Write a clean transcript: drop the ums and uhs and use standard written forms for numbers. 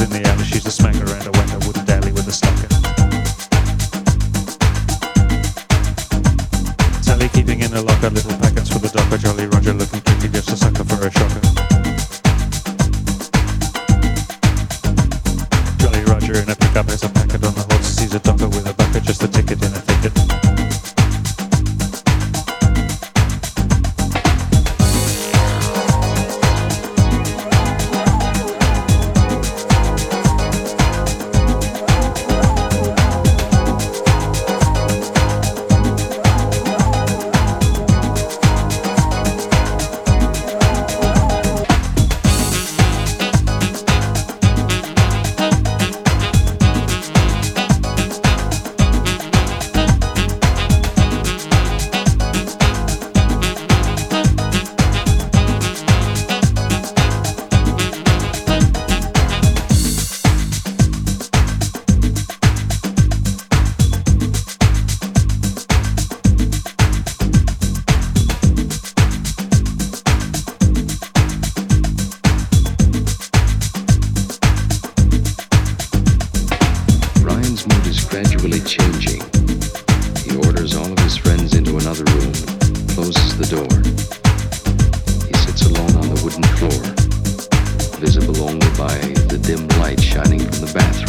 in the alley. She's a smacker and a wanker, wouldn't dally with a slacker. Sally keeping in her locker little packets for the docker. Jolly Roger looking tricky, just a sucker for a shocker. Jolly Roger in a pickup has a packet on the horse. Sees a docker with a bucket, just a ticket in a thicket. Visible only by the dim light shining from the bathroom.